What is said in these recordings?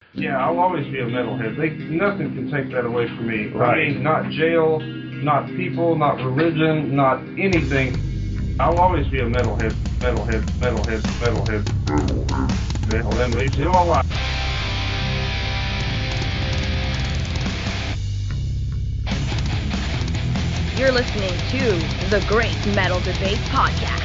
Yeah, I'll always be a metalhead. Nothing can take that away from me. Right. I mean, not jail, not people, not religion, not anything. I'll always be a metalhead, metalhead, metalhead, metalhead, metalhead, metalhead, all my life. You're listening to the Great Metal Debate Podcast.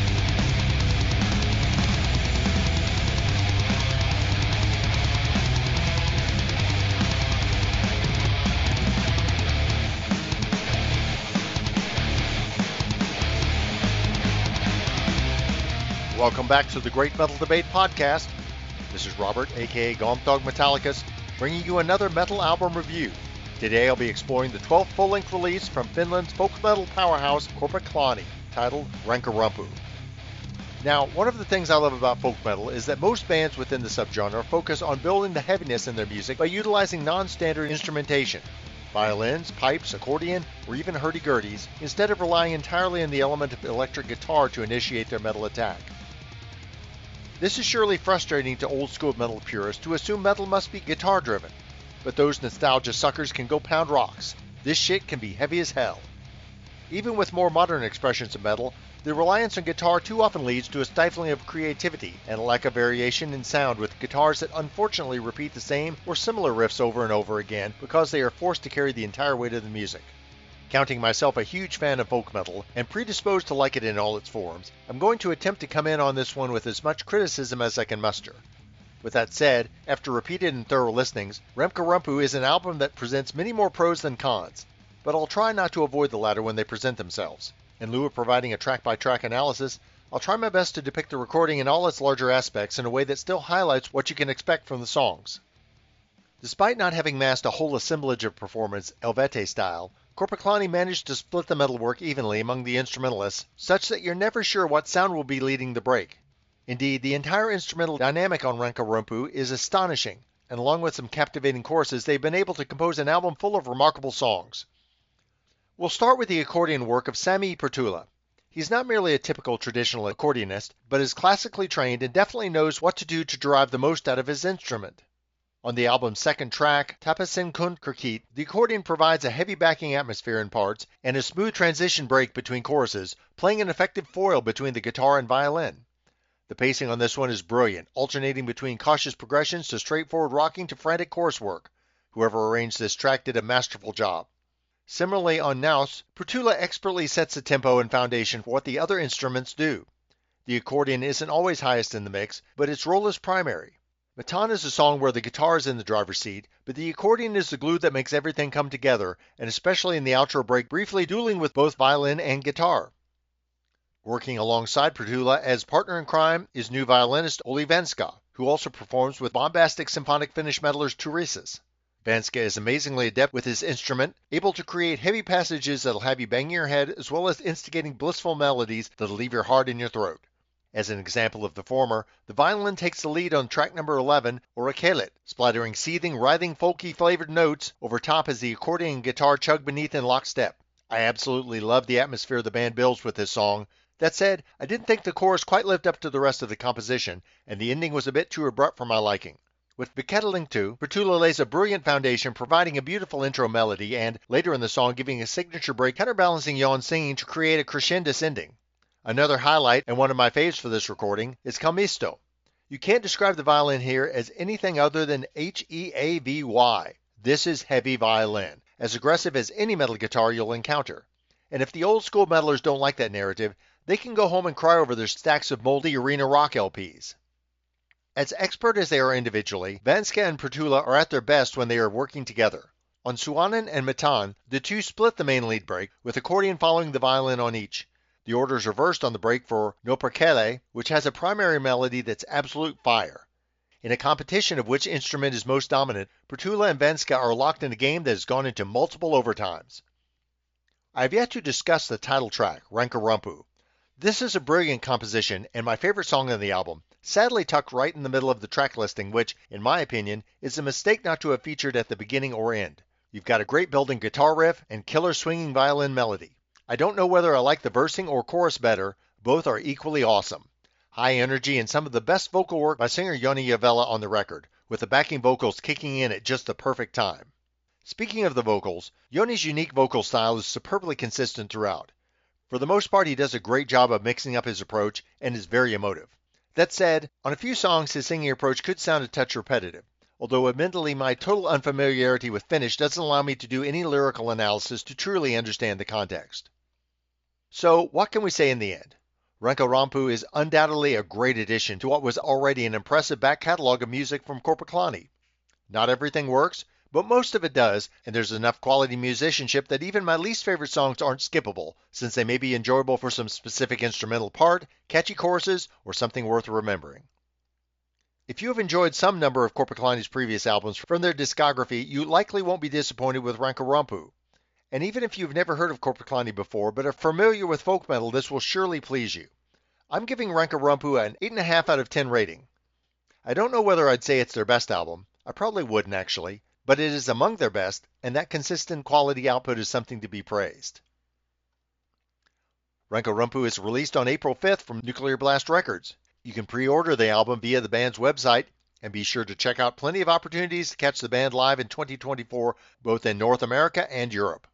Welcome back to the Great Metal Debate Podcast. This is Robert, aka Gaunt Dog Metallicus, bringing you another metal album review. Today I'll be exploring the 12th full-length release from Finland's folk metal powerhouse Korpiklaani, titled Rankkarumpu. Now, one of the things I love about folk metal is that most bands within the subgenre focus on building the heaviness in their music by utilizing non-standard instrumentation, violins, pipes, accordion, or even hurdy-gurdies, instead of relying entirely on the element of electric guitar to initiate their metal attack. This is surely frustrating to old-school metal purists who assume metal must be guitar-driven, but those nostalgia suckers can go pound rocks. This shit can be heavy as hell. Even with more modern expressions of metal, the reliance on guitar too often leads to a stifling of creativity and a lack of variation in sound with guitars that unfortunately repeat the same or similar riffs over and over again because they are forced to carry the entire weight of the music. Counting myself a huge fan of folk metal and predisposed to like it in all its forms, I'm going to attempt to come in on this one with as much criticism as I can muster. With that said, after repeated and thorough listenings, Rankkarumpu is an album that presents many more pros than cons, but I'll try not to avoid the latter when they present themselves. In lieu of providing a track-by-track analysis, I'll try my best to depict the recording in all its larger aspects in a way that still highlights what you can expect from the songs. Despite not having massed a whole assemblage of performance Helvete style, Korpiklaani managed to split the metalwork evenly among the instrumentalists, such that you're never sure what sound will be leading the break. Indeed, the entire instrumental dynamic on Rankkarumpu is astonishing, and along with some captivating choruses, they've been able to compose an album full of remarkable songs. We'll start with the accordion work of Sami Pertula. He's not merely a typical traditional accordionist, but is classically trained and definitely knows what to do to derive the most out of his instrument. On the album's second track, Tapasin Kun Kirkit, the accordion provides a heavy backing atmosphere in parts and a smooth transition break between choruses, playing an effective foil between the guitar and violin. The pacing on this one is brilliant, alternating between cautious progressions to straightforward rocking to frantic chorus work. Whoever arranged this track did a masterful job. Similarly on Naus, Pertula expertly sets the tempo and foundation for what the other instruments do. The accordion isn't always highest in the mix, but its role is primary. Matan is a song where the guitar is in the driver's seat, but the accordion is the glue that makes everything come together, and especially in the outro break, briefly dueling with both violin and guitar. Working alongside Pertula as partner in crime is new violinist Olli Venska, who also performs with bombastic symphonic Finnish metalers Turisas. Venska is amazingly adept with his instrument, able to create heavy passages that'll have you banging your head, as well as instigating blissful melodies that'll leave your heart in your throat. As an example of the former, the violin takes the lead on track number 11, Orakelet, splattering seething, writhing, folky-flavored notes over top as the accordion and guitar chug beneath in lockstep. I absolutely love the atmosphere the band builds with this song. That said, I didn't think the chorus quite lived up to the rest of the composition, and the ending was a bit too abrupt for my liking. With Beketeling 2, Pertula lays a brilliant foundation, providing a beautiful intro melody, and later in the song giving a signature break counterbalancing Jan singing to create a crescendous ending. Another highlight, and one of my faves for this recording, is Kalmisto. You can't describe the violin here as anything other than Heavy. This is heavy violin, as aggressive as any metal guitar you'll encounter. And if the old school metalers don't like that narrative, they can go home and cry over their stacks of moldy arena rock LPs. As expert as they are individually, Venska and Pertula are at their best when they are working together. On Suonen and Matan, the two split the main lead break, with accordion following the violin on each. The order is reversed on the break for No Perkele, which has a primary melody that's absolute fire. In a competition of which instrument is most dominant, Pertula and Venska are locked in a game that has gone into multiple overtimes. I have yet to discuss the title track, Rankkarumpu. This is a brilliant composition and my favorite song on the album, sadly tucked right in the middle of the track listing, which, in my opinion, is a mistake not to have featured at the beginning or end. You've got a great building guitar riff and killer swinging violin melody. I don't know whether I like the versing or chorus better, both are equally awesome. High energy and some of the best vocal work by singer Joni Javela on the record, with the backing vocals kicking in at just the perfect time. Speaking of the vocals, Joni's unique vocal style is superbly consistent throughout. For the most part, he does a great job of mixing up his approach and is very emotive. That said, on a few songs his singing approach could sound a touch repetitive, although admittedly my total unfamiliarity with Finnish doesn't allow me to do any lyrical analysis to truly understand the context. So, what can we say in the end? Renko Rampu is undoubtedly a great addition to what was already an impressive back catalog of music from Korpiklaani. Not everything works, but most of it does, and there's enough quality musicianship that even my least favorite songs aren't skippable, since they may be enjoyable for some specific instrumental part, catchy choruses, or something worth remembering. If you have enjoyed some number of Korpiklaani's previous albums from their discography, you likely won't be disappointed with Renko Rampu. And even if you've never heard of Korpiklaani before, but are familiar with folk metal, this will surely please you. I'm giving Renko Rampu an 8.5 out of 10 rating. I don't know whether I'd say it's their best album. I probably wouldn't actually. But it is among their best, and that consistent quality output is something to be praised. Renko Rampu is released on April 5th from Nuclear Blast Records. You can pre-order the album via the band's website, and be sure to check out plenty of opportunities to catch the band live in 2024, both in North America and Europe.